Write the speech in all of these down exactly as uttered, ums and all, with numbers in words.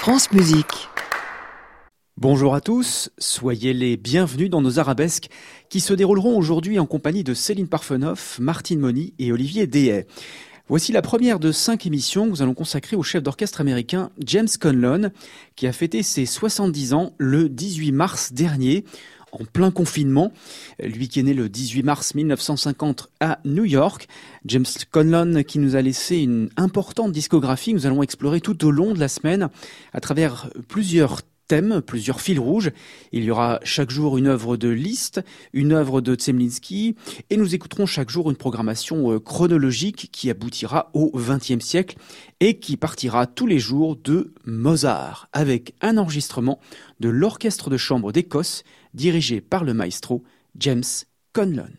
France Musique. Bonjour à tous, soyez les bienvenus dans nos arabesques qui se dérouleront aujourd'hui en compagnie de Céline Parfenoff, Martine Moni et Olivier Dehaye. Voici la première de cinq émissions que nous allons consacrer au chef d'orchestre américain James Conlon, qui a fêté ses soixante-dix ans le dix-huit mars dernier, en plein confinement. Lui qui est né le dix-huit mars mille neuf cent cinquante à New York. James Conlon qui nous a laissé une importante discographie. Nous allons explorer tout au long de la semaine à travers plusieurs thèmes, plusieurs fils rouges. Il y aura chaque jour une œuvre de Liszt, une œuvre de Zemlinsky, et nous écouterons chaque jour une programmation chronologique qui aboutira au vingtième siècle et qui partira tous les jours de Mozart, avec un enregistrement de l'Orchestre de chambre d'Écosse, dirigé par le maestro James Conlon.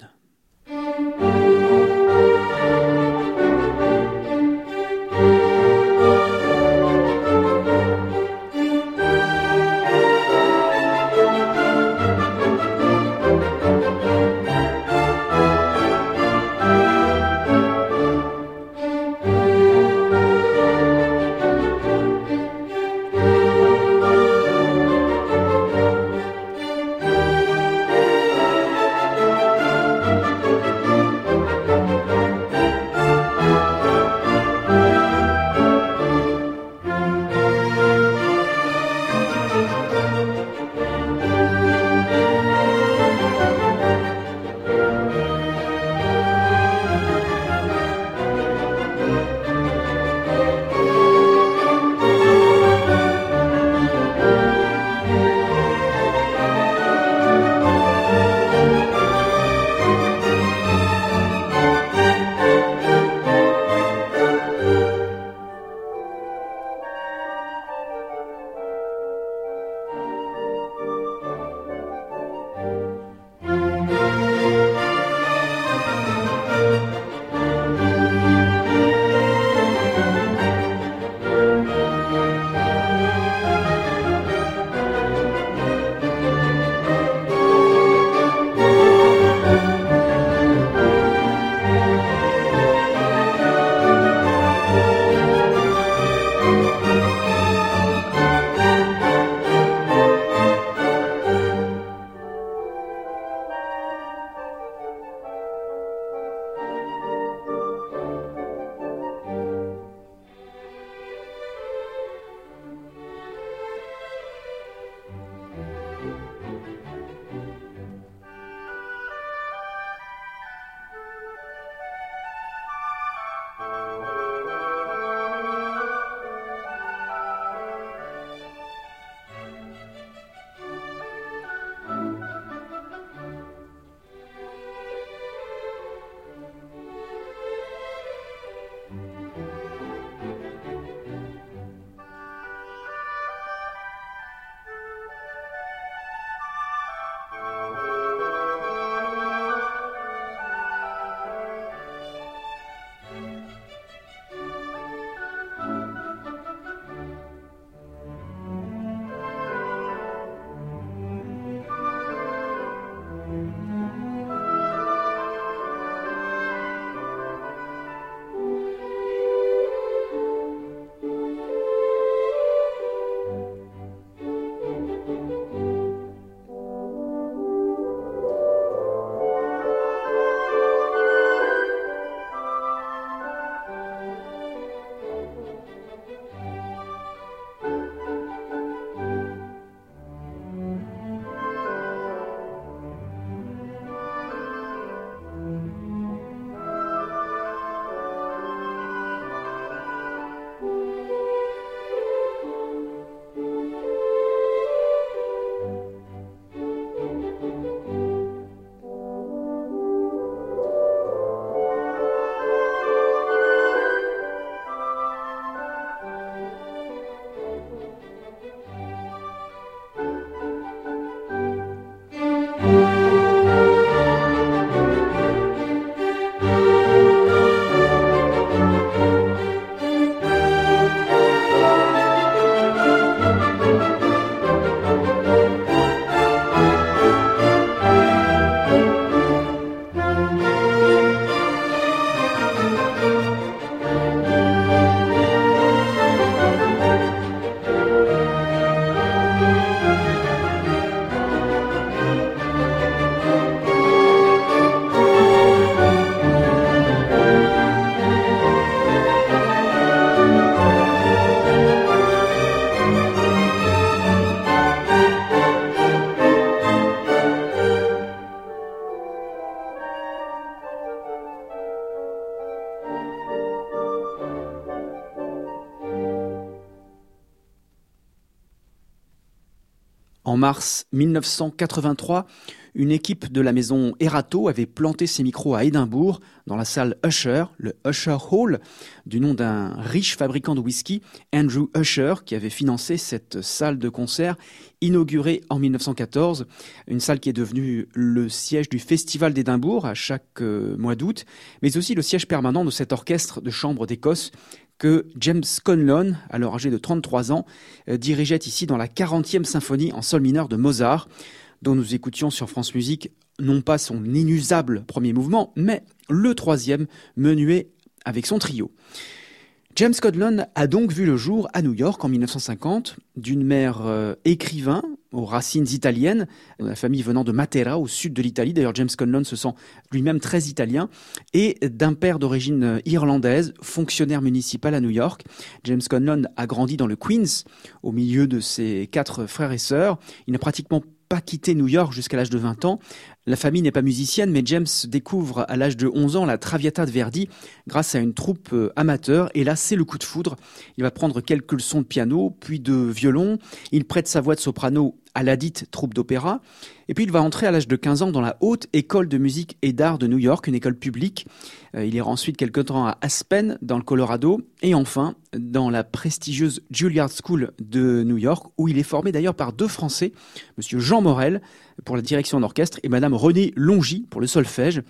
En mars mille neuf cent quatre-vingt-trois, une équipe de la maison Erato avait planté ses micros à Édimbourg, dans la salle Usher, le Usher Hall, du nom d'un riche fabricant de whisky, Andrew Usher, qui avait financé cette salle de concert inaugurée en mille neuf cent quatorze, une salle qui est devenue le siège du Festival d'Édimbourg à chaque euh, mois d'août, mais aussi le siège permanent de cet orchestre de chambre d'Écosse que James Conlon, alors âgé de trente-trois ans, euh, dirigeait ici dans la quarantième symphonie en sol mineur de Mozart, dont nous écoutions sur France Musique non pas son inusable premier mouvement, mais le troisième menuet avec son trio. James Conlon a donc vu le jour à New York en mille neuf cent cinquante, d'une mère euh, écrivain aux racines italiennes, la famille venant de Matera, au sud de l'Italie. D'ailleurs, James Conlon se sent lui-même très italien, et d'un père d'origine irlandaise, fonctionnaire municipal à New York. James Conlon a grandi dans le Queens, au milieu de ses quatre frères et sœurs. Il n'a pratiquement pas quitté New York jusqu'à l'âge de vingt ans. La famille n'est pas musicienne, mais James découvre à l'âge de onze ans la Traviata de Verdi grâce à une troupe amateur. Et là, c'est le coup de foudre. Il va prendre quelques leçons de piano, puis de violon. Il prête sa voix de soprano à la dite troupe d'opéra. Et puis il va entrer à l'âge de quinze ans dans la Haute École de musique et d'art de New York, une école publique. Il ira ensuite quelque temps à Aspen, dans le Colorado. Et enfin, dans la prestigieuse Juilliard School de New York, où il est formé d'ailleurs par deux Français, monsieur Jean Morel pour la direction d'orchestre et madame Renée Longy pour le solfège.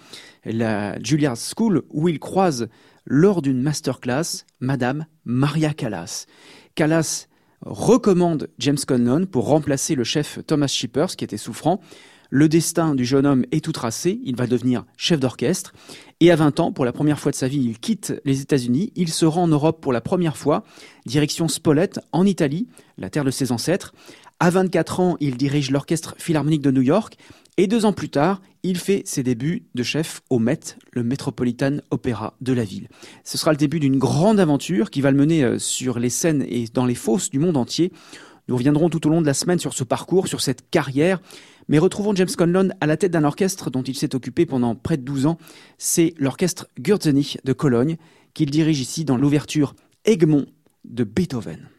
La Juilliard School, où il croise lors d'une masterclass madame Maria Callas. Callas recommande James Conlon pour remplacer le chef Thomas Shippers, qui était souffrant. Le destin du jeune homme est tout tracé, il va devenir chef d'orchestre. Et à vingt ans, pour la première fois de sa vie, il quitte les États-Unis. Il se rend en Europe pour la première fois, direction Spolète, en Italie, la terre de ses ancêtres. À vingt-quatre ans, il dirige l'Orchestre Philharmonique de New York. Et deux ans plus tard, il fait ses débuts de chef au Met, le Metropolitan Opera de la ville. Ce sera le début d'une grande aventure qui va le mener sur les scènes et dans les fosses du monde entier. Nous reviendrons tout au long de la semaine sur ce parcours, sur cette carrière. Mais retrouvons James Conlon à la tête d'un orchestre dont il s'est occupé pendant près de douze ans. C'est l'orchestre Gürzenich de Cologne, qu'il dirige ici dans l'ouverture Egmont de Beethoven.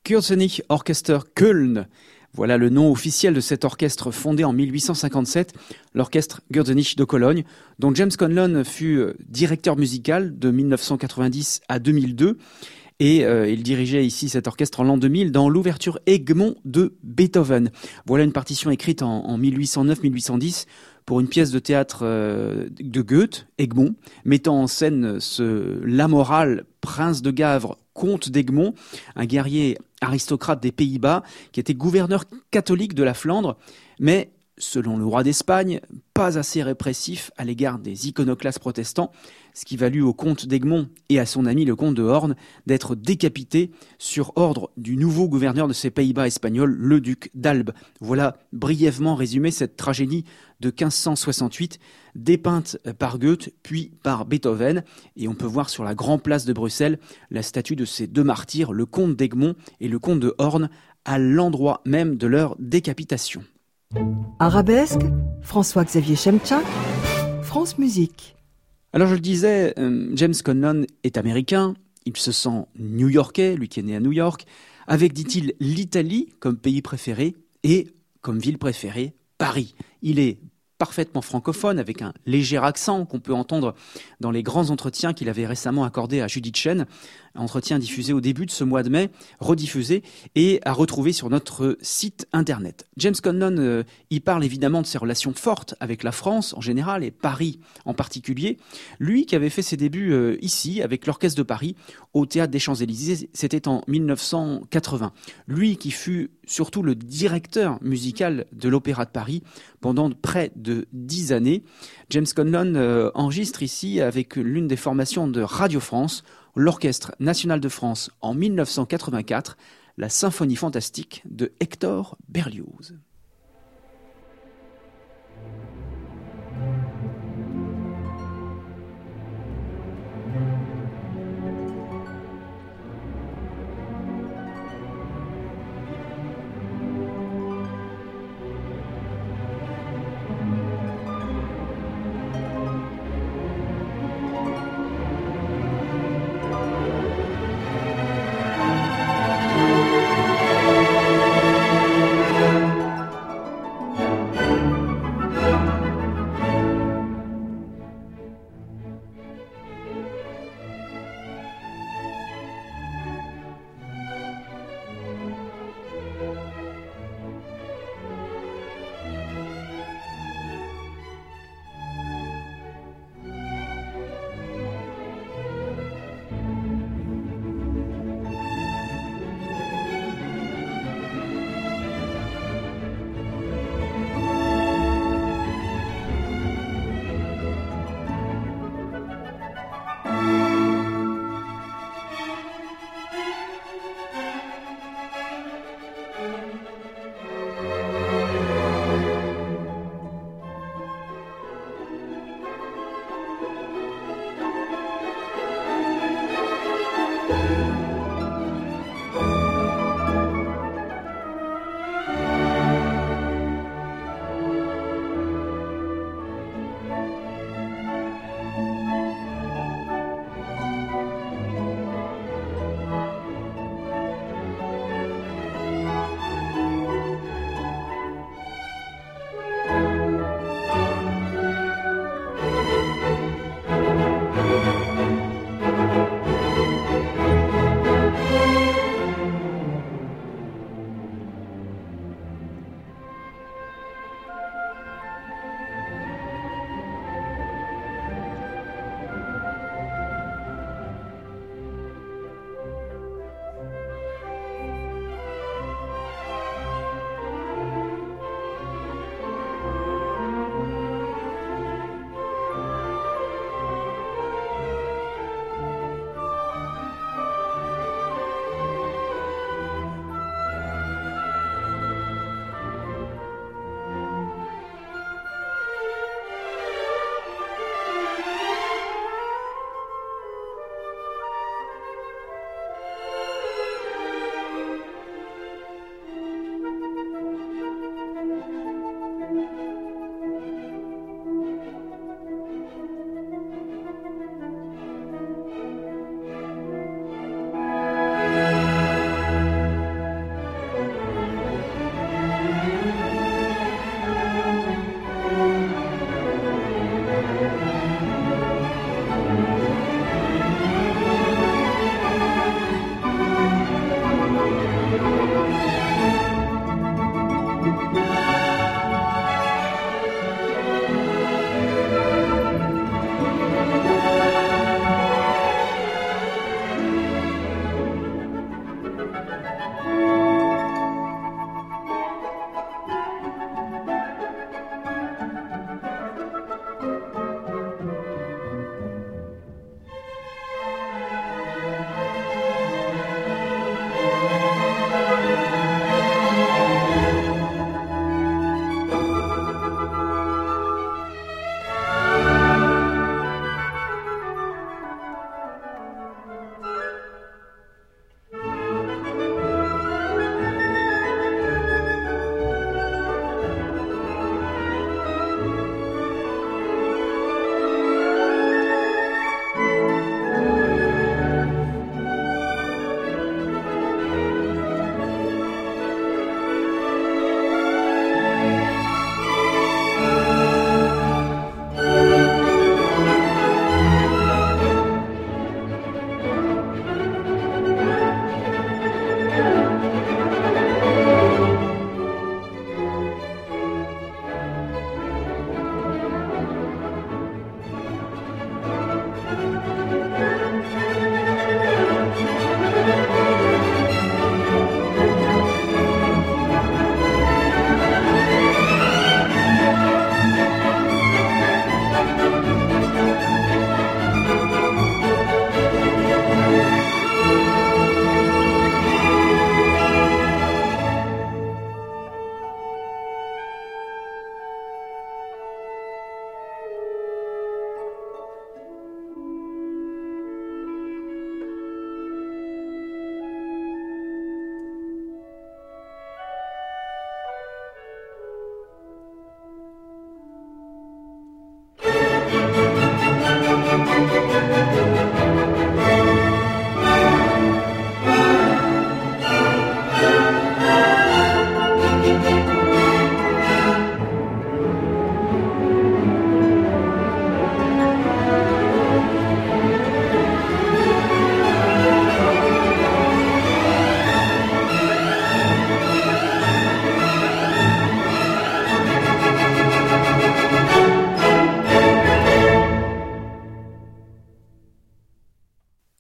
Kurzwenig Orchester Köln. Voilà le nom officiel de cet orchestre fondé en mille huit cent cinquante-sept, l'orchestre Kurzwenig de Cologne, dont James Conlon fut directeur musical de mille neuf cent quatre-vingt-dix à deux mille deux. Et euh, il dirigeait ici cet orchestre en l'an deux mille dans l'ouverture Egmont de Beethoven. Voilà une partition écrite en, en mille huit cent neuf mille huit cent dix pour une pièce de théâtre euh, de Goethe, Egmont, mettant en scène ce Lamoral, prince de Gavre, comte d'Egmont, un guerrier aristocrate des Pays-Bas qui était gouverneur catholique de la Flandre, mais selon le roi d'Espagne, pas assez répressif à l'égard des iconoclastes protestants, ce qui valut au comte d'Egmont et à son ami le comte de Horn d'être décapités sur ordre du nouveau gouverneur de ces Pays-Bas espagnols, le duc d'Albe. Voilà brièvement résumé cette tragédie de quinze cent soixante-huit, dépeinte par Goethe puis par Beethoven. Et on peut voir sur la grande place de Bruxelles la statue de ces deux martyrs, le comte d'Egmont et le comte de Horn, à l'endroit même de leur décapitation. Arabesque, François-Xavier Chemchak, France Musique. Alors je le disais, euh, James Conlon est américain, il se sent new-yorkais, lui qui est né à New York, avec, dit-il, l'Italie comme pays préféré et comme ville préférée, Paris. Il est parfaitement francophone, avec un léger accent qu'on peut entendre dans les grands entretiens qu'il avait récemment accordés à Judith Chen, entretien diffusé au début de ce mois de mai, rediffusé et à retrouver sur notre site internet. James Conlon euh, y parle évidemment de ses relations fortes avec la France en général et Paris en particulier. Lui qui avait fait ses débuts euh, ici avec l'Orchestre de Paris au Théâtre des Champs-Élysées, c'était en mille neuf cent quatre-vingts. Lui qui fut surtout le directeur musical de l'Opéra de Paris pendant près de dix années. James Conlon euh, enregistre ici avec l'une des formations de Radio France, l'Orchestre national de France en mille neuf cent quatre-vingt-quatre, la symphonie fantastique de Hector Berlioz.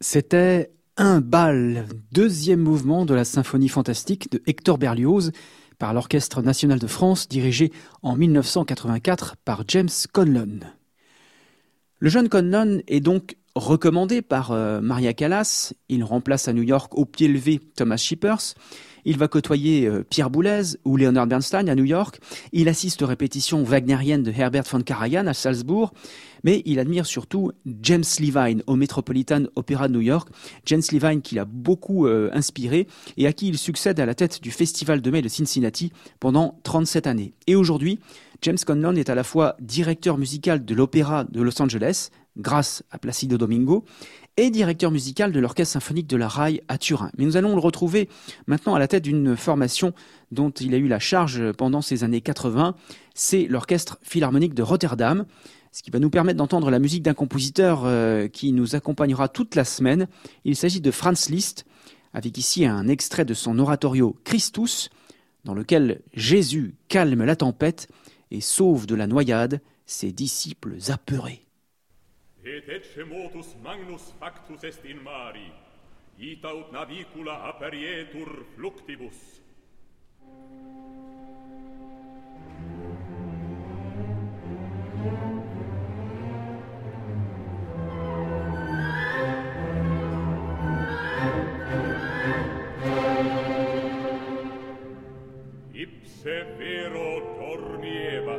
C'était un bal, deuxième mouvement de la symphonie fantastique de Hector Berlioz par l'Orchestre national de France dirigé en mille neuf cent quatre-vingt-quatre par James Conlon. Le jeune Conlon est donc recommandé par euh, Maria Callas. Il remplace à New York au pied levé Thomas Shippers. Il va côtoyer euh, Pierre Boulez ou Leonard Bernstein à New York. Il assiste aux répétitions wagnériennes de Herbert von Karajan à Salzbourg. Mais il admire surtout James Levine au Metropolitan Opera de New York. James Levine qui l'a beaucoup euh, inspiré et à qui il succède à la tête du Festival de mai de Cincinnati pendant trente-sept années. Et aujourd'hui, James Conlon est à la fois directeur musical de l'Opéra de Los Angeles, grâce à Placido Domingo, et directeur musical de l'Orchestre symphonique de la R A I à Turin. Mais nous allons le retrouver maintenant à la tête d'une formation dont il a eu la charge pendant ces années quatre-vingts. C'est l'Orchestre Philharmonique de Rotterdam, ce qui va nous permettre d'entendre la musique d'un compositeur euh, qui nous accompagnera toute la semaine. Il s'agit de Franz Liszt, avec ici un extrait de son oratorio Christus, dans lequel Jésus calme la tempête et sauve de la noyade ses disciples apeurés. Et ecce motus magnus factus est in mari, ita ut navicula aperietur fluctibus. Ipse vero dormiebat.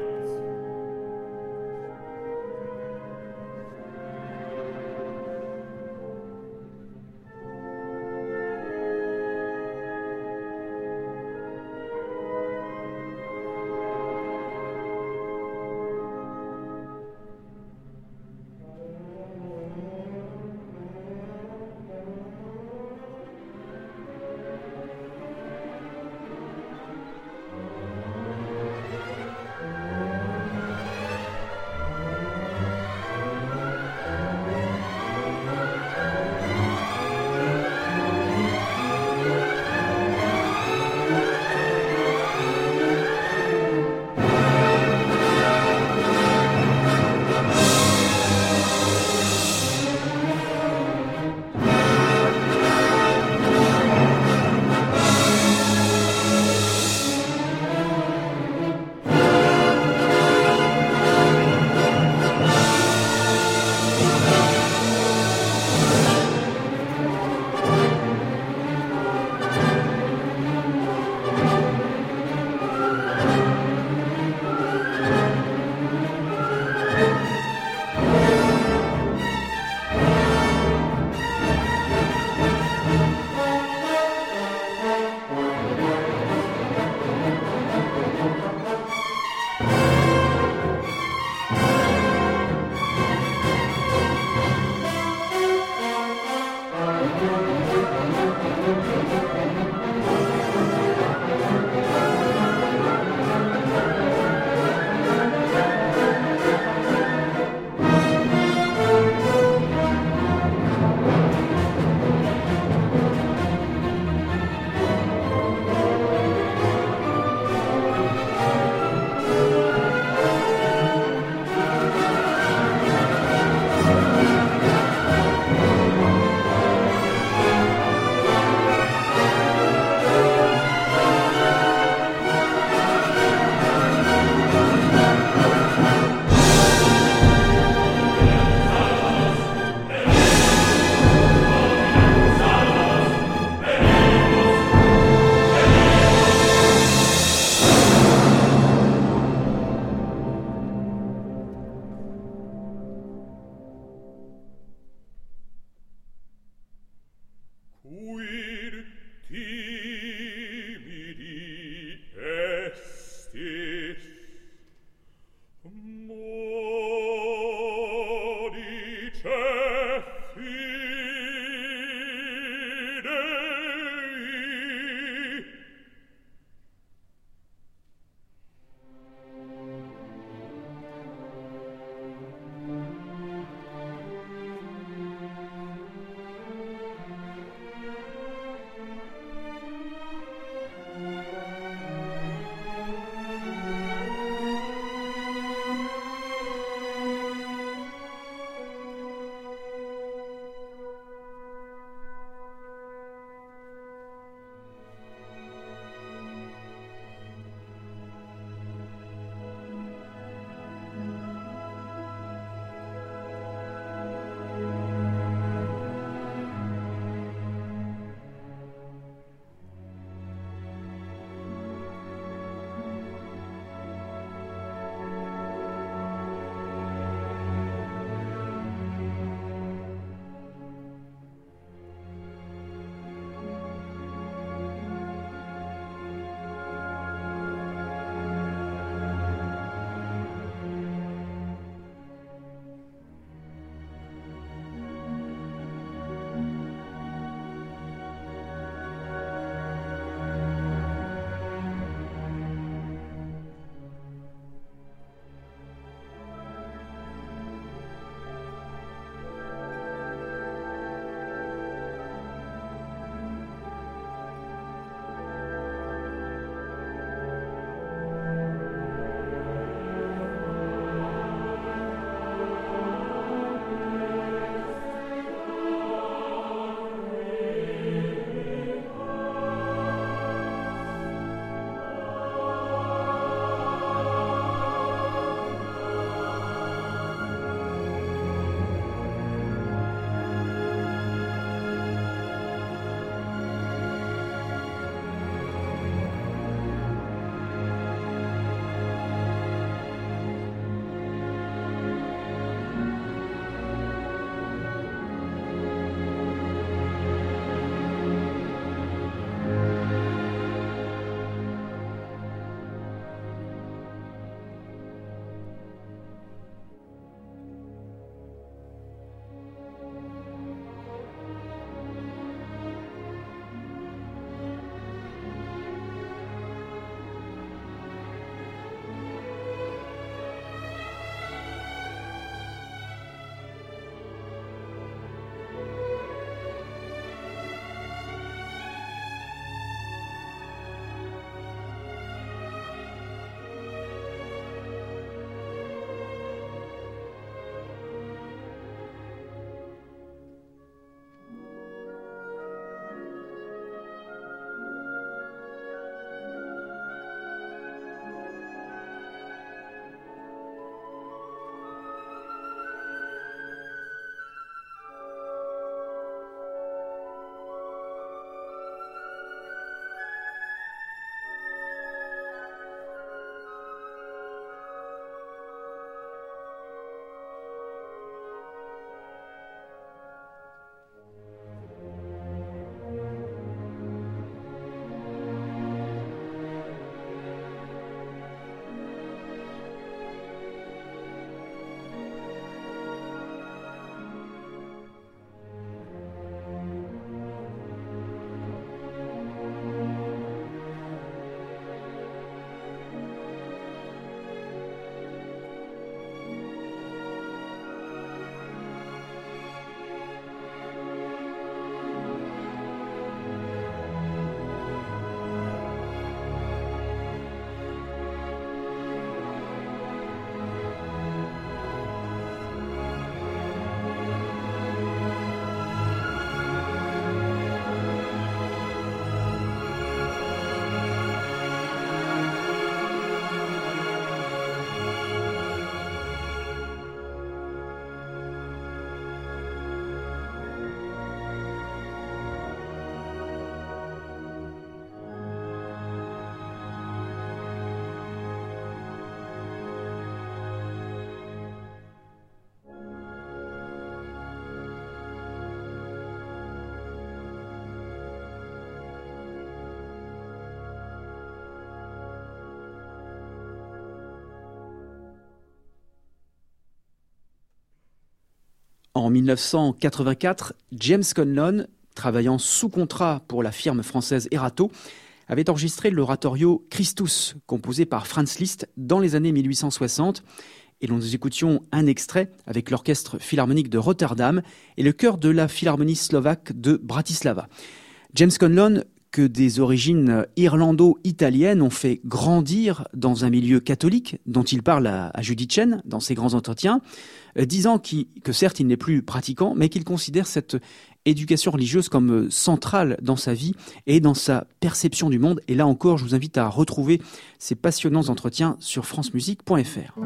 En mille neuf cent quatre-vingt-quatre, James Conlon, travaillant sous contrat pour la firme française Erato, avait enregistré l'oratorio Christus, composé par Franz Liszt dans les années mille huit cent soixante. Et nous écoutions un extrait avec l'orchestre philharmonique de Rotterdam et le chœur de la philharmonie slovaque de Bratislava. James Conlon, que des origines irlando-italiennes ont fait grandir dans un milieu catholique, dont il parle à, à Judith Chen dans ses grands entretiens, euh, disant qu'il, que certes il n'est plus pratiquant, mais qu'il considère cette éducation religieuse comme centrale dans sa vie et dans sa perception du monde. Et là encore, je vous invite à retrouver ces passionnants entretiens sur france musique point f r.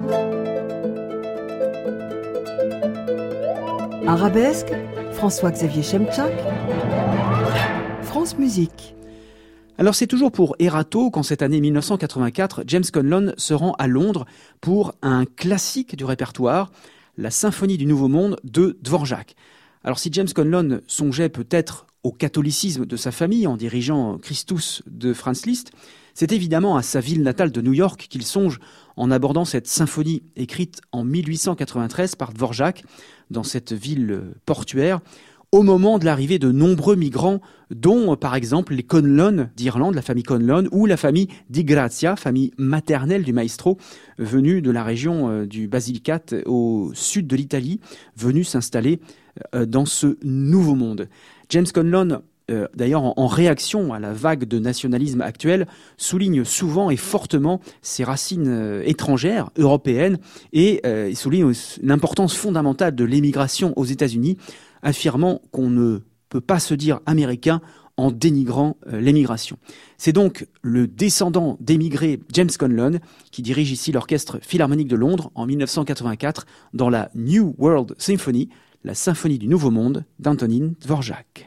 Arabesque, François-Xavier Chemchak, France Musique. Alors c'est toujours pour Erato qu'en cette année mille neuf cent quatre-vingt-quatre, James Conlon se rend à Londres pour un classique du répertoire, la Symphonie du Nouveau Monde de Dvorak. Alors si James Conlon songeait peut-être au catholicisme de sa famille en dirigeant Christus de Franz Liszt, c'est évidemment à sa ville natale de New York qu'il songe en abordant cette symphonie écrite en mille huit cent quatre-vingt-treize par Dvorak dans cette ville portuaire, au moment de l'arrivée de nombreux migrants, dont par exemple les Conlon d'Irlande, la famille Conlon, ou la famille Di Grazia, famille maternelle du maestro, venue de la région du Basilicate au sud de l'Italie, venue s'installer dans ce nouveau monde. James Conlon, euh, d'ailleurs en, en réaction à la vague de nationalisme actuelle, souligne souvent et fortement ses racines euh, étrangères, européennes, et euh, il souligne l'importance fondamentale de l'émigration aux États-Unis, affirmant qu'on ne peut pas se dire américain en dénigrant euh, l'émigration. C'est donc le descendant d'émigrés James Conlon qui dirige ici l'Orchestre Philharmonique de Londres en mille neuf cent quatre-vingt-quatre dans la New World Symphony, la symphonie du Nouveau Monde d'Antonín Dvořák.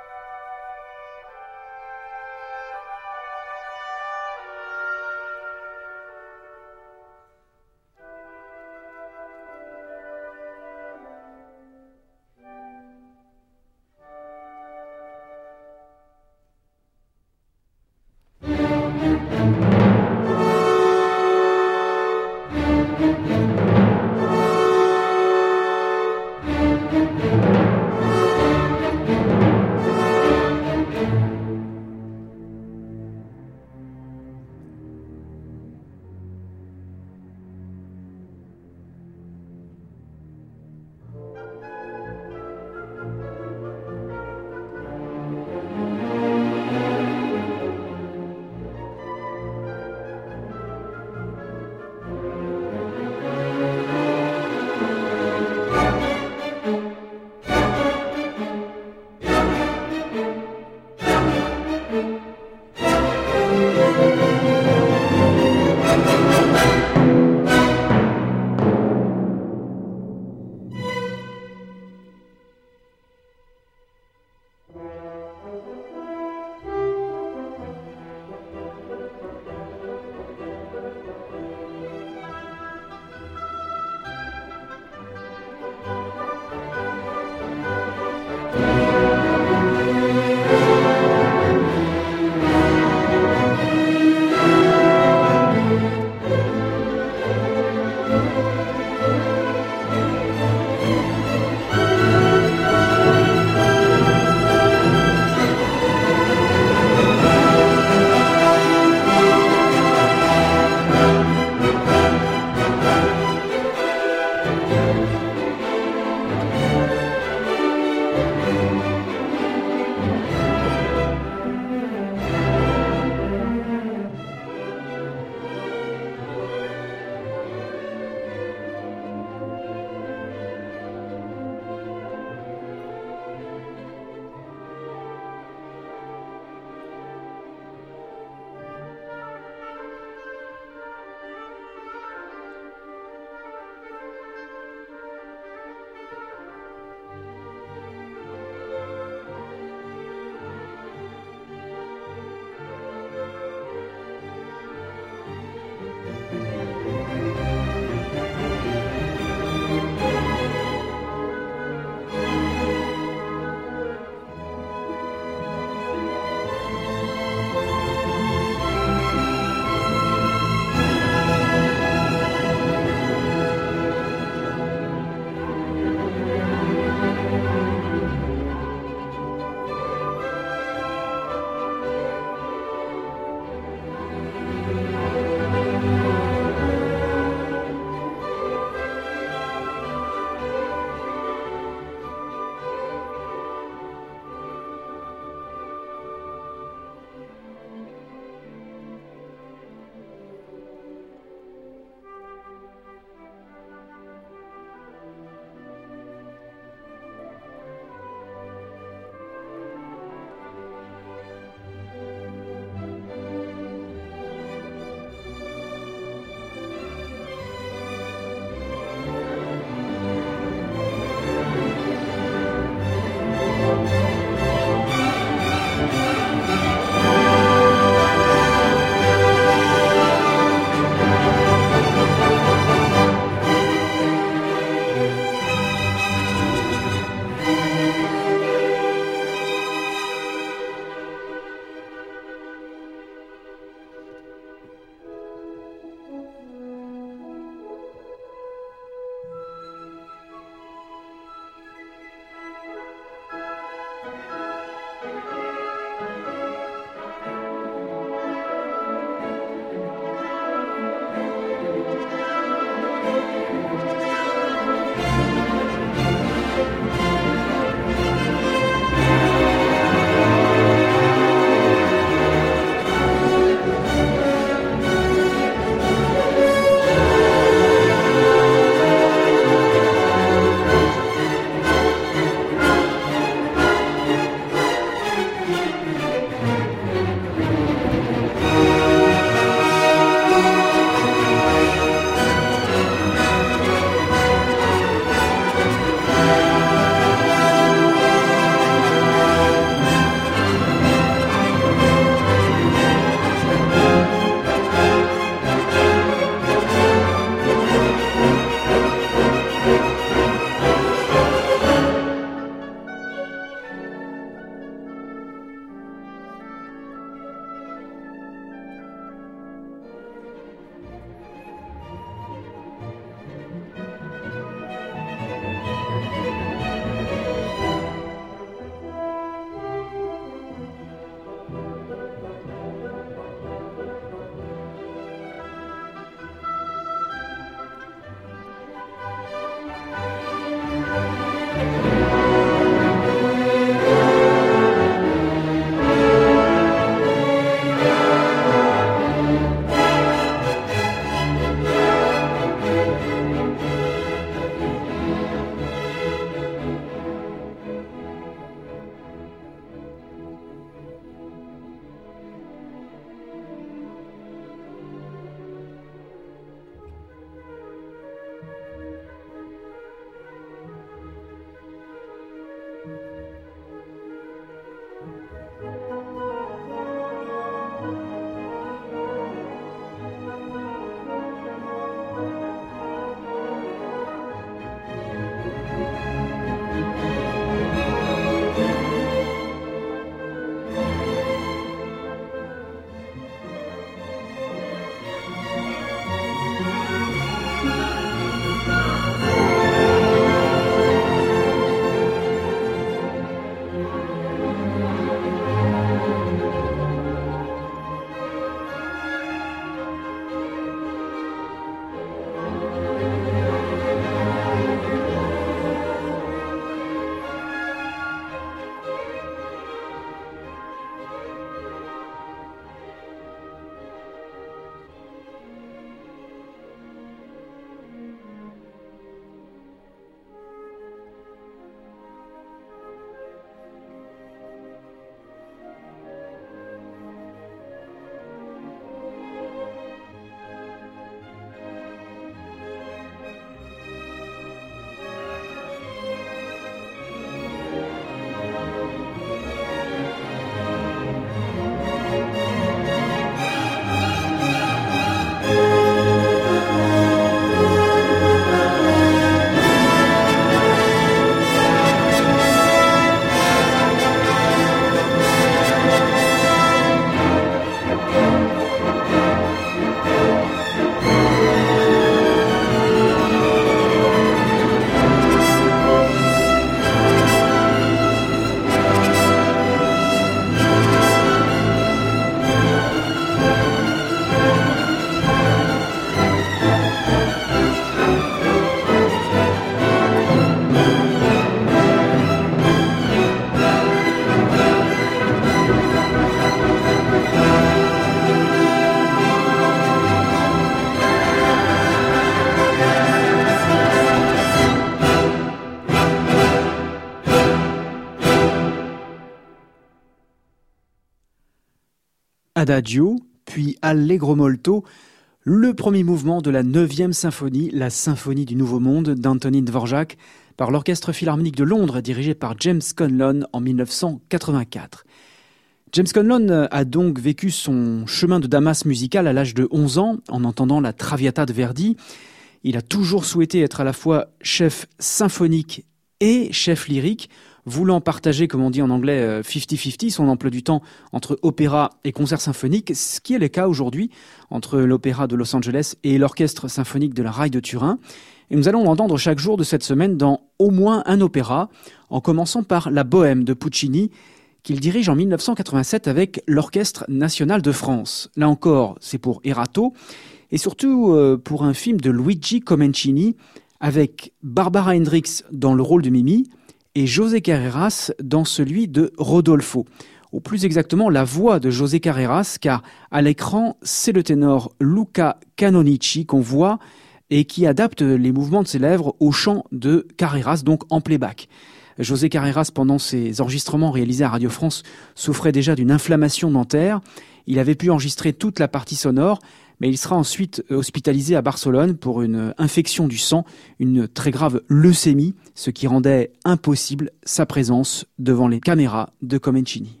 Adagio, puis Allegro molto, le premier mouvement de la neuvième symphonie, la Symphonie du Nouveau Monde d'Antonín Dvořák, par l'Orchestre Philharmonique de Londres dirigé par James Conlon en mille neuf cent quatre-vingt-quatre. James Conlon a donc vécu son chemin de Damas musical à l'âge de onze ans en entendant la Traviata de Verdi. Il a toujours souhaité être à la fois chef symphonique et chef lyrique, voulant partager, comme on dit en anglais, cinquante cinquante, son emploi du temps entre opéra et concert symphonique, ce qui est le cas aujourd'hui entre l'Opéra de Los Angeles et l'Orchestre symphonique de la Raille de Turin. Et nous allons l'entendre chaque jour de cette semaine dans au moins un opéra, en commençant par La Bohème de Puccini, qu'il dirige en mille neuf cent quatre-vingt-sept avec l'Orchestre national de France. Là encore, c'est pour Erato, et surtout euh, pour un film de Luigi Comencini, avec Barbara Hendricks dans le rôle de Mimi, et José Carreras dans celui de Rodolfo. Ou plus exactement, la voix de José Carreras, car à l'écran, c'est le ténor Luca Canonici qu'on voit et qui adapte les mouvements de ses lèvres au chant de Carreras, donc en playback. José Carreras, pendant ses enregistrements réalisés à Radio France, souffrait déjà d'une inflammation dentaire. Il avait pu enregistrer toute la partie sonore, mais il sera ensuite hospitalisé à Barcelone pour une infection du sang, une très grave leucémie, ce qui rendait impossible sa présence devant les caméras de Comencini.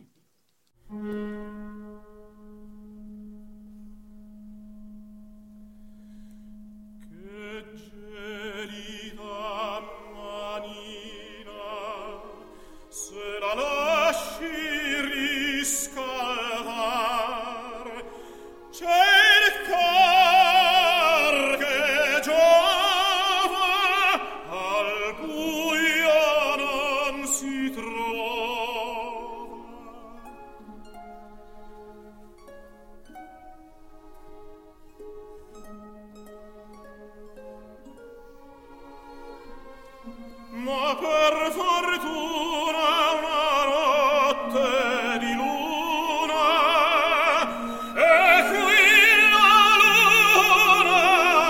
Ma per fortuna una notte di luna e qui la luna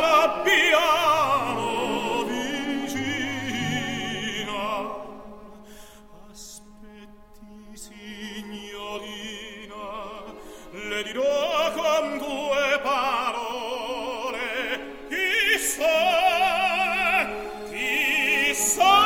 l'abbiamo vicina. Aspetti, signorina, le dirò con due parole. Chissà, chissà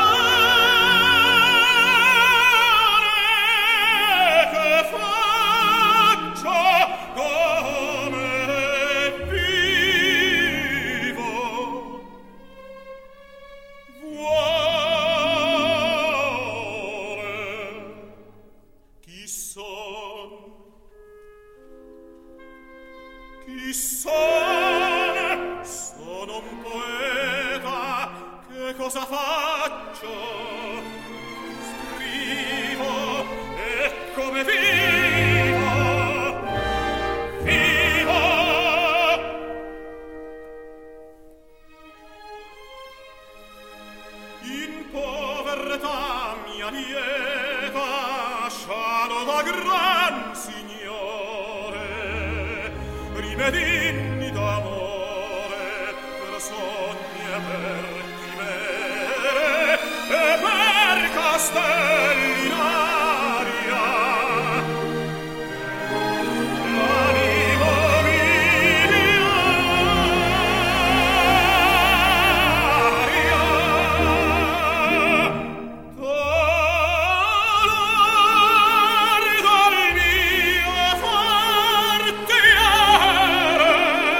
cosa faccio? Scrivo e come vivo, vivo. In povertà mia lieta, sciano da gran signore, rimedini d'amore per sogni e per e per castelli in aria l'animo mio aria torno al mio fortiere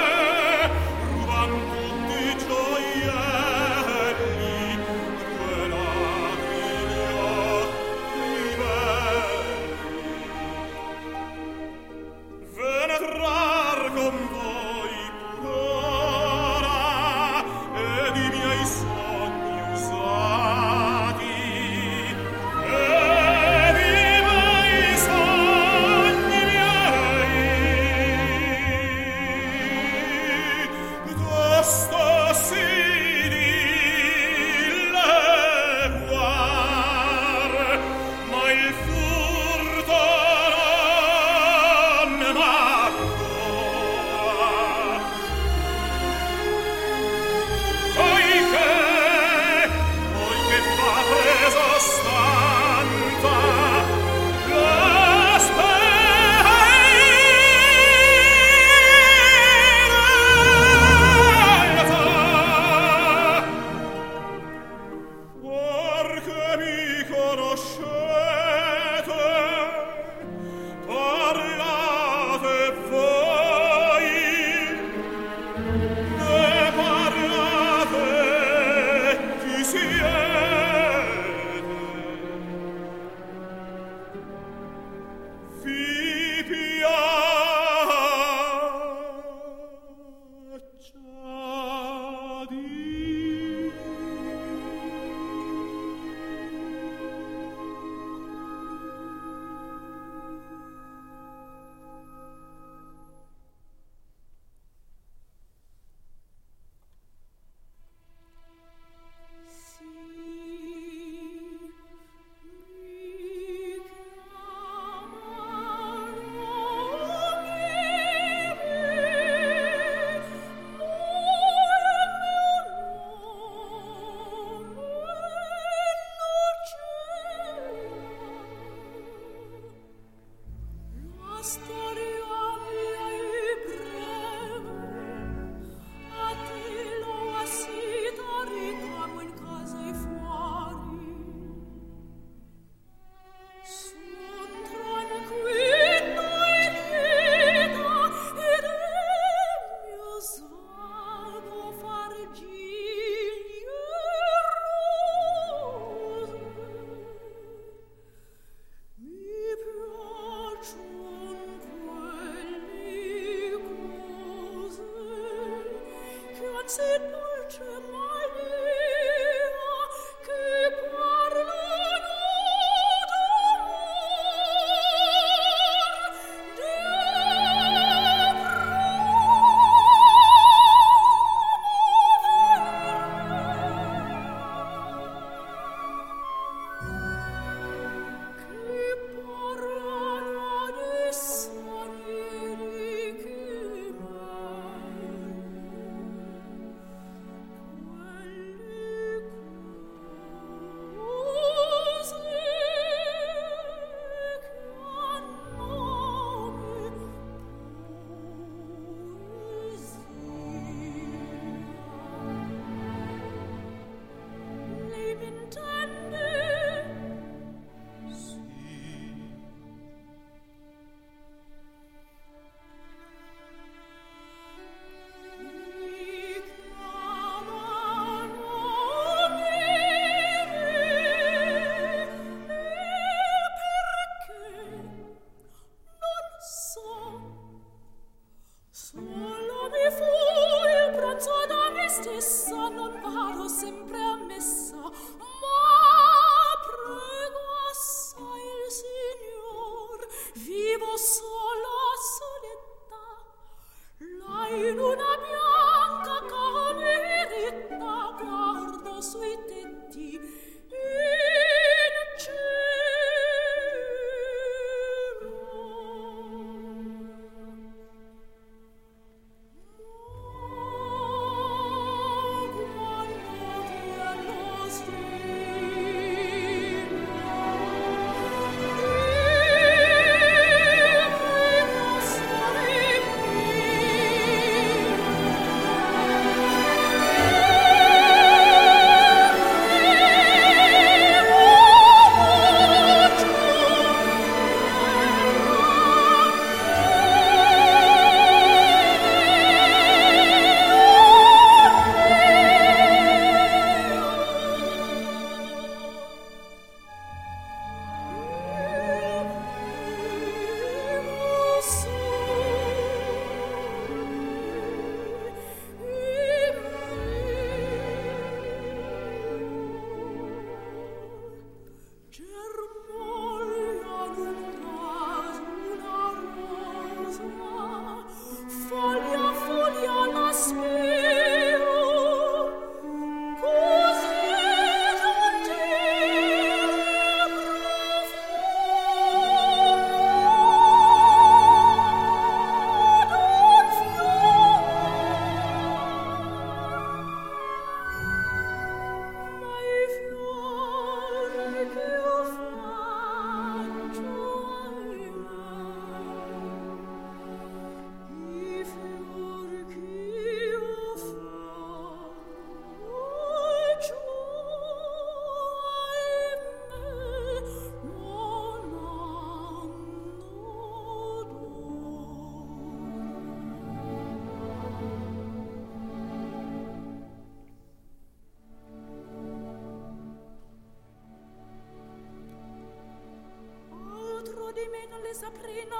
saprina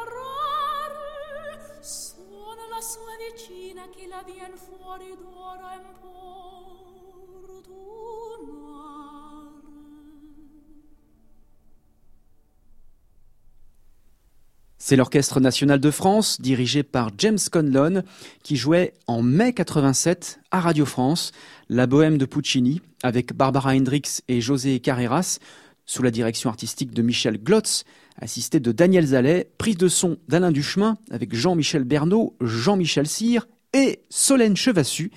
rare, suona la sua vicina che la vien fuori d'ora importunare. C'est l'Orchestre national de France, dirigé par James Conlon, qui jouait en mai quatre-vingt-sept à Radio France la Bohème de Puccini, avec Barbara Hendricks et José Carreras, sous la direction artistique de Michel Glotz, assisté de Daniel Zallet, prise de son d'Alain Duchemin, avec Jean-Michel Bernot, Jean-Michel Cyr et Solène Chevassus,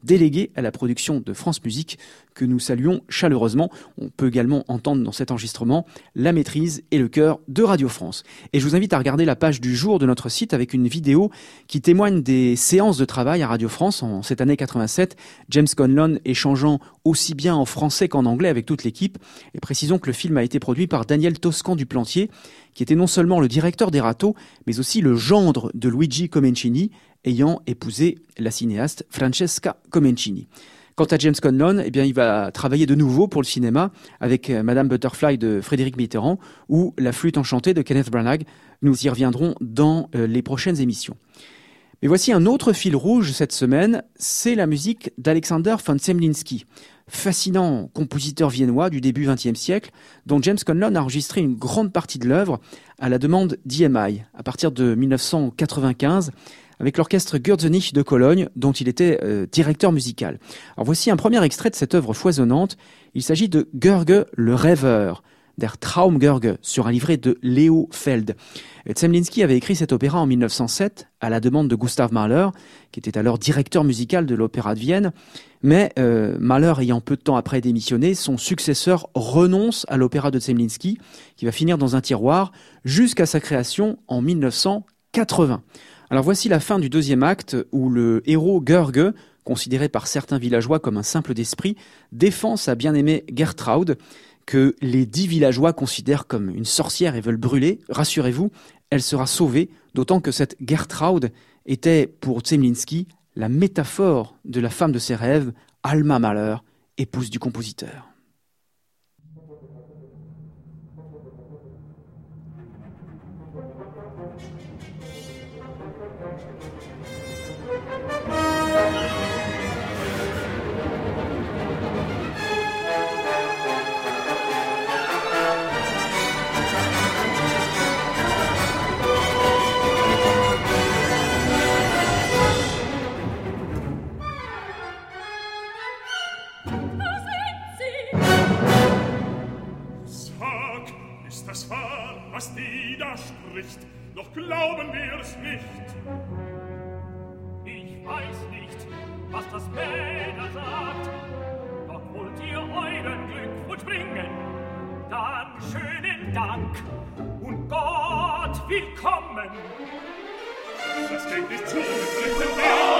délégué à la production de France Musique, que nous saluons chaleureusement. On peut également entendre dans cet enregistrement la maîtrise et le chœur de Radio France. Et je vous invite à regarder la page du jour de notre site avec une vidéo qui témoigne des séances de travail à Radio France en cette année quatre-vingt-sept. James Conlon échangeant aussi bien en français qu'en anglais avec toute l'équipe. Et précisons que le film a été produit par Daniel Toscan du Plantier, qui était non seulement le directeur d'Erato, mais aussi le gendre de Luigi Comencini, ayant épousé la cinéaste Francesca Comencini. Quant à James Conlon, eh bien, il va travailler de nouveau pour le cinéma avec Madame Butterfly de Frédéric Mitterrand ou La flûte enchantée de Kenneth Branagh. Nous y reviendrons dans les prochaines émissions. Mais voici un autre fil rouge cette semaine, c'est la musique d'Alexander von Zemlinsky, fascinant compositeur viennois du début vingtième siècle, dont James Conlon a enregistré une grande partie de l'œuvre à la demande d'E M I à partir de dix-neuf cent quatre-vingt-quinze, avec l'orchestre Gürzenich de Cologne, dont il était euh, directeur musical. Alors voici un premier extrait de cette œuvre foisonnante. Il s'agit de Görge le rêveur, Der Traumgörge, sur un livret de Leo Feld. Zemlinsky avait écrit cet opéra en dix-neuf cent sept, à la demande de Gustav Mahler, qui était alors directeur musical de l'Opéra de Vienne. Mais euh, Mahler ayant peu de temps après démissionné, son successeur renonce à l'opéra de Zemlinsky, qui va finir dans un tiroir, jusqu'à sa création en dix-neuf cent quatre-vingts. Alors voici la fin du deuxième acte où le héros Görge, considéré par certains villageois comme un simple d'esprit, défend sa bien-aimée Gertraud, que les dix villageois considèrent comme une sorcière et veulent brûler. Rassurez-vous, elle sera sauvée, d'autant que cette Gertraud était pour Zemlinsky la métaphore de la femme de ses rêves, Alma Mahler, épouse du compositeur. Was die da spricht, doch glauben wir es nicht. Ich weiß nicht, was das Mädel sagt, doch wollt ihr euren Glückwunsch bringen, dann schönen Dank und Gott willkommen. Das geht nicht zu, mit dritten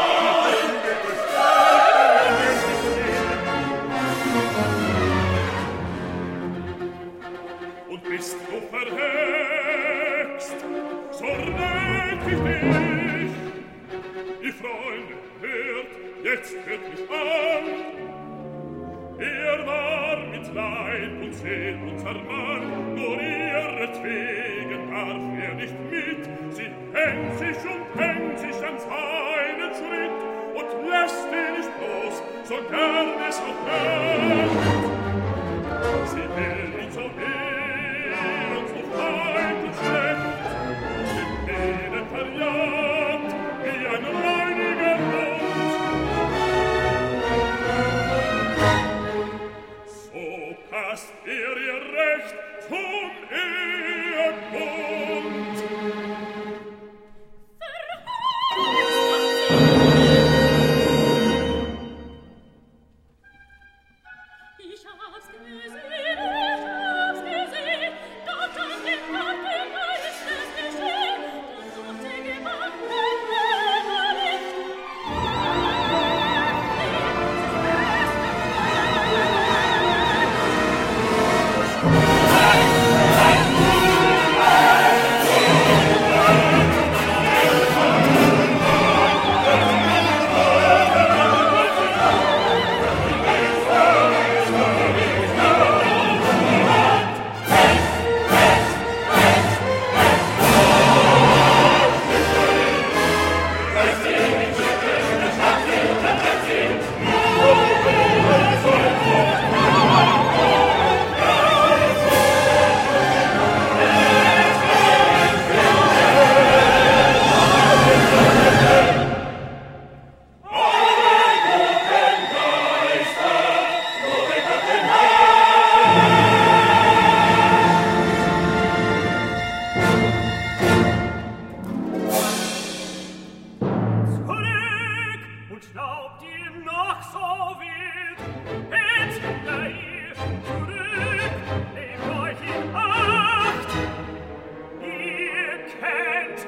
und bist du verhext, so nötig dich. Ihr Freunde, hört, jetzt hört mich an. Er war mit Leib und Seel unser Mann, nur ihretwegen darf er nicht mit. Sie hängt sich und hängt sich an seinen Schritt und lässt ihn nicht los, so gern es auch hört. Sie will ihn so weh und so weit und schlecht, mit ihnen verjagt wie ein reiniger Hund. So passt er ihr Recht zum Ehebund.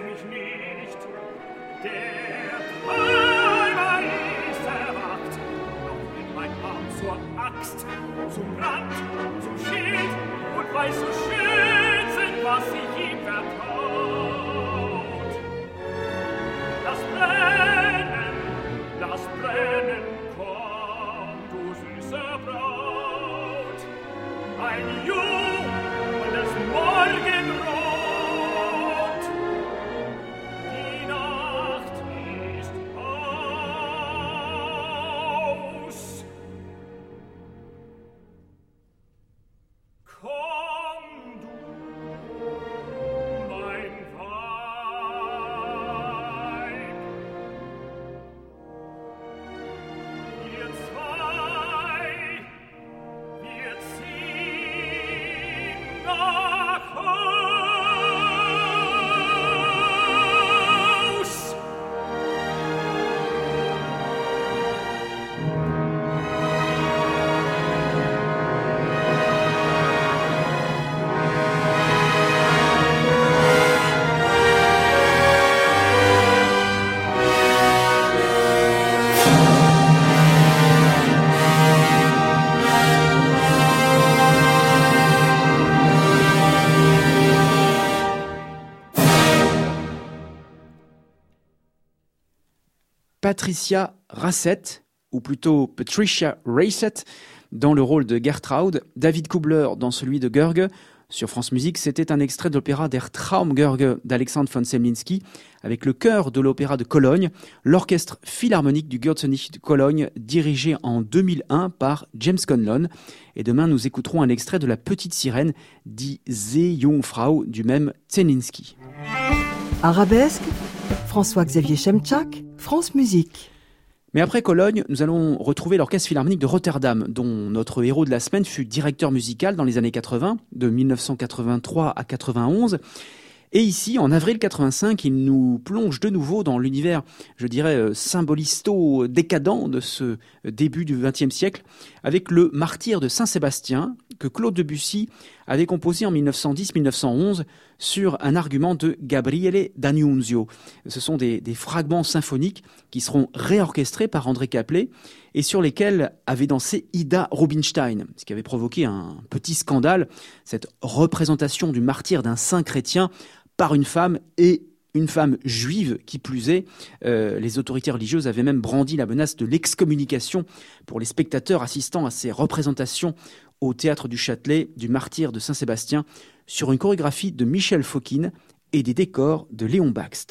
mich nicht. Der Träumer ist erwacht, noch in mein Arm zur Axt, zum Brand, zum Schild und weiß zu schützen, was ich ihm vertraut. Lass brennen, lass brennen, komm, du süße Braut, ein junges Morgenrot. Die Nacht ist aus. Komm du, mein Weib, wir zwei, wir ziehen nach Haus. Patricia Racette, ou plutôt Patricia Racette, dans le rôle de Gertraud, David Kubler dans celui de Görge. Sur France Musique, c'était un extrait de l'opéra Der Traumgörge d'Alexandre von Semlinsky, avec le chœur de l'opéra de Cologne, l'orchestre philharmonique du Goethe de Cologne, dirigé en deux mille un par James Conlon. Et demain, nous écouterons un extrait de La Petite Sirène, dit Seejungfrau, du même Semlinsky. Arabesque, François-Xavier Chemchak, France Musique. Mais après Cologne, nous allons retrouver l'Orchestre Philharmonique de Rotterdam, dont notre héros de la semaine fut directeur musical dans les années quatre-vingts, de mille neuf cent quatre-vingt-trois à quatre-vingt-onze. Et ici, en avril quatre-vingt-cinq, il nous plonge de nouveau dans l'univers, je dirais, symbolisto-décadent de ce début du vingtième siècle, avec le Martyre de Saint-Sébastien, que Claude Debussy avait composé en mille neuf cent dix mille neuf cent onze sur un argument de Gabriele D'Annunzio. Ce sont des, des fragments symphoniques qui seront réorchestrés par André Caplet et sur lesquels avait dansé Ida Rubinstein, ce qui avait provoqué un petit scandale, cette représentation du martyre d'un saint chrétien par une femme et une femme juive qui plus est. Euh, les autorités religieuses avaient même brandi la menace de l'excommunication pour les spectateurs assistant à ces représentations au théâtre du Châtelet du martyre de Saint-Sébastien sur une chorégraphie de Michel Fokine et des décors de Léon Bakst.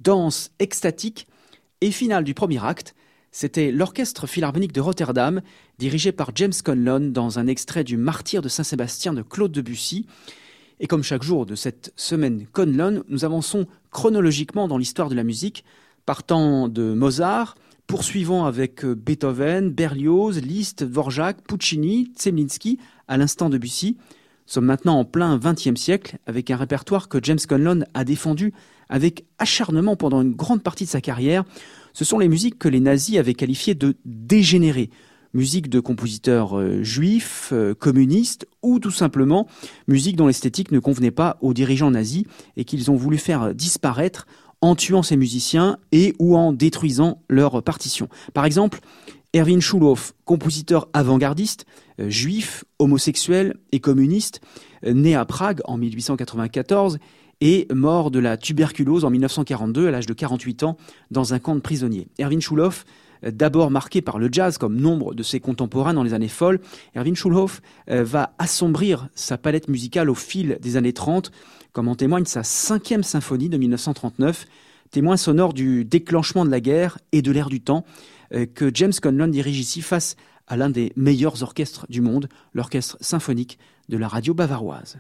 danse extatique et finale du premier acte. C'était l'Orchestre Philharmonique de Rotterdam, dirigé par James Conlon, dans un extrait du Martyr de Saint-Sébastien de Claude Debussy. Et comme chaque jour de cette semaine Conlon, nous avançons chronologiquement dans l'histoire de la musique, partant de Mozart, poursuivant avec Beethoven, Berlioz, Liszt, Dvorak, Puccini, Zemlinsky, à l'instant Debussy. Nous sommes maintenant en plein vingtième siècle, avec un répertoire que James Conlon a défendu avec acharnement pendant une grande partie de sa carrière. Ce sont les musiques que les nazis avaient qualifiées de dégénérées. Musique de compositeurs euh, juifs, euh, communistes, ou tout simplement musique dont l'esthétique ne convenait pas aux dirigeants nazis et qu'ils ont voulu faire disparaître en tuant ces musiciens et ou en détruisant leurs partitions. Par exemple, Erwin Schulhoff, compositeur avant-gardiste, euh, juif, homosexuel et communiste, euh, né à Prague en mille huit cent quatre-vingt-quatorze et mort de la tuberculose en mille neuf cent quarante-deux à l'âge de quarante-huit ans dans un camp de prisonniers. Erwin Schulhoff, euh, d'abord marqué par le jazz comme nombre de ses contemporains dans les années folles, Erwin Schulhoff euh, va assombrir sa palette musicale au fil des années trente, comme en témoigne sa cinquième symphonie de mille neuf cent trente-neuf, témoin sonore du déclenchement de la guerre et de l'ère du temps, euh, que James Conlon dirige ici face à l'un des meilleurs orchestres du monde, l'orchestre symphonique de la radio bavaroise.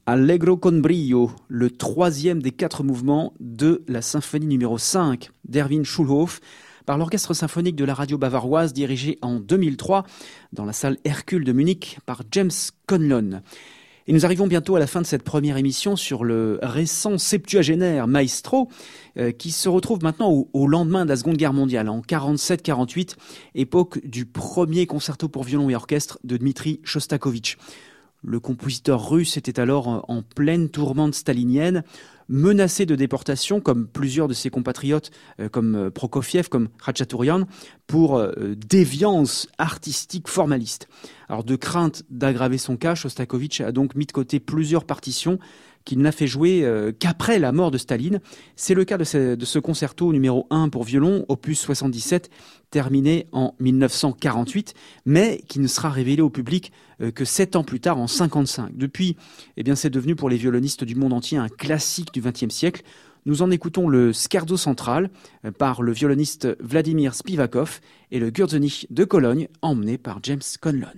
Allegro con brio, le troisième des quatre mouvements de la symphonie numéro cinq d'Erwin Schulhof, par l'orchestre symphonique de la radio bavaroise dirigé en deux mille trois dans la salle Hercule de Munich par James Conlon. Et nous arrivons bientôt à la fin de cette première émission sur le récent septuagénaire Maestro euh, qui se retrouve maintenant au, au lendemain de la Seconde Guerre mondiale, en quarante-sept quarante-huit, époque du premier concerto pour violon et orchestre de Dmitri Shostakovich. Le compositeur russe était alors en pleine tourmente stalinienne, menacé de déportation, comme plusieurs de ses compatriotes, euh, comme Prokofiev, comme Khachaturian, pour euh, déviance artistique formaliste. Alors, de crainte d'aggraver son cas, Shostakovich a donc mis de côté plusieurs partitions qu'il n'a fait jouer euh, qu'après la mort de Staline. C'est le cas de ce, de ce concerto numéro un pour violon, opus soixante-dix-sept, terminé en mille neuf cent quarante-huit, mais qui ne sera révélé au public euh, que sept ans plus tard, en cinquante-cinq. Depuis, eh bien, c'est devenu pour les violonistes du monde entier un classique du vingtième siècle. Nous en écoutons le scherzo central euh, par le violoniste Vladimir Spivakov et le Gürzenich de Cologne, emmené par James Conlon.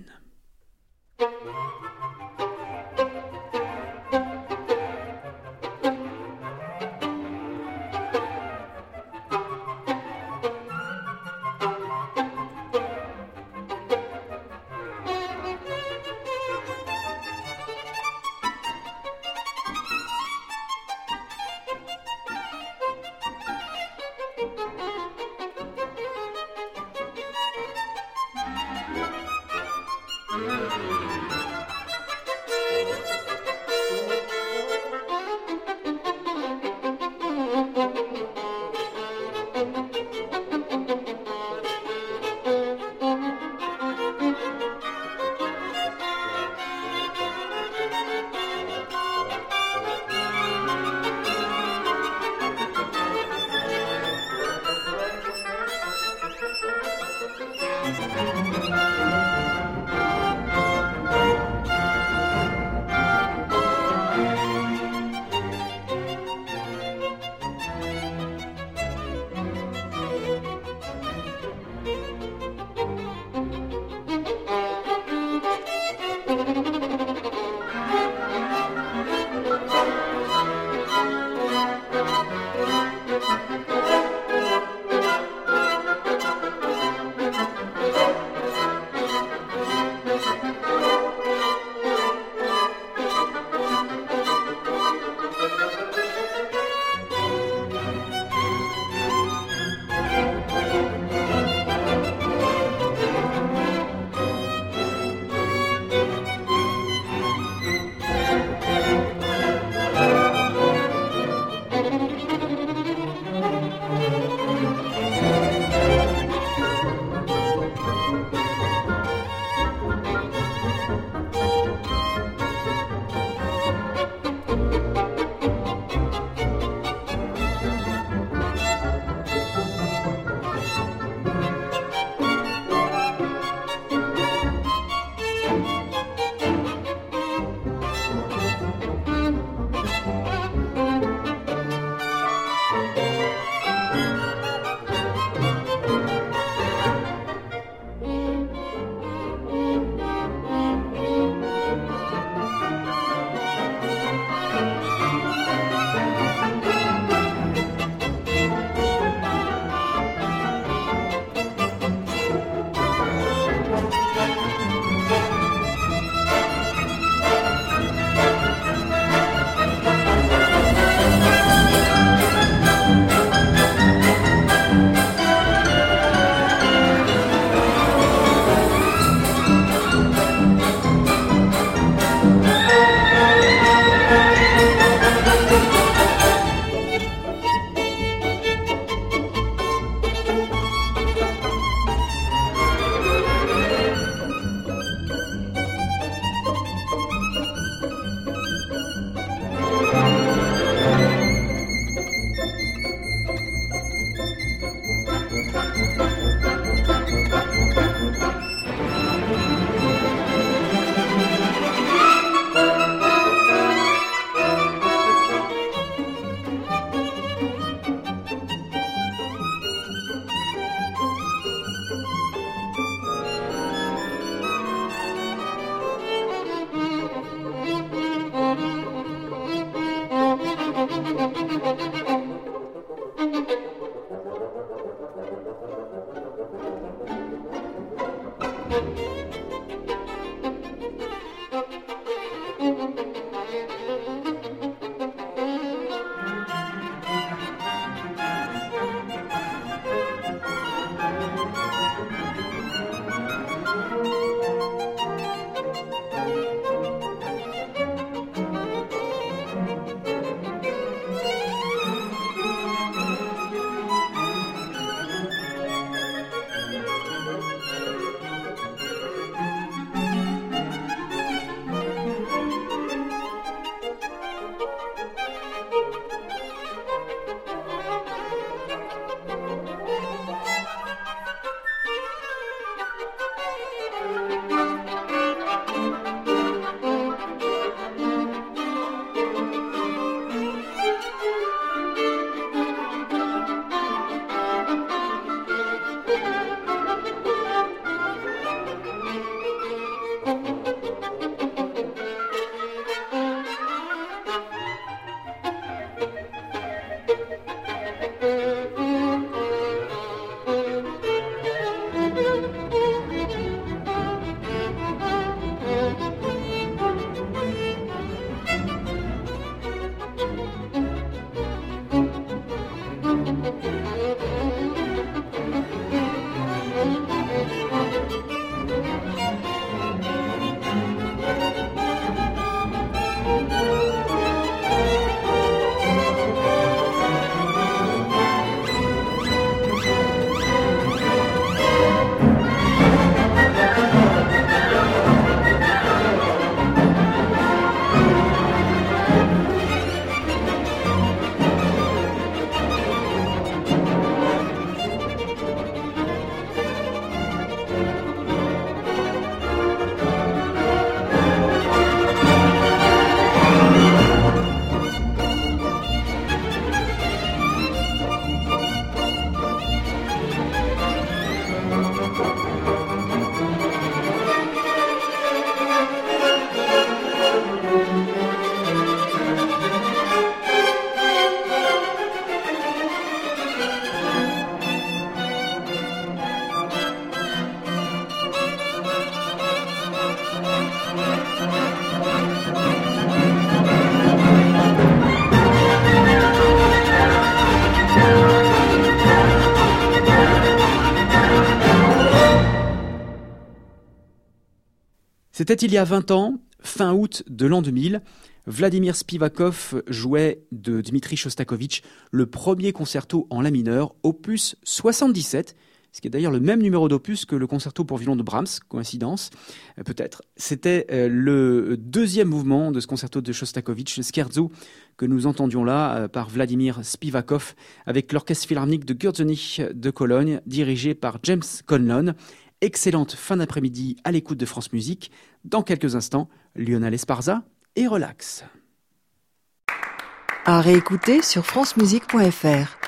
C'était il y a vingt ans, fin août de l'an deux mille. Vladimir Spivakov jouait de Dmitri Shostakovich le premier concerto en la mineur, opus soixante-dix-sept, ce qui est d'ailleurs le même numéro d'opus que le concerto pour violon de Brahms, coïncidence, euh, peut-être. C'était euh, le deuxième mouvement de ce concerto de Shostakovich, le scherzo, que nous entendions là euh, par Vladimir Spivakov, avec l'orchestre philharmonique de Gürzenich de Cologne, dirigé par James Conlon. Excellente fin d'après-midi à l'écoute de France Musique. Dans quelques instants, Lionel Esparza et Relax. À réécouter sur francemusique point f r.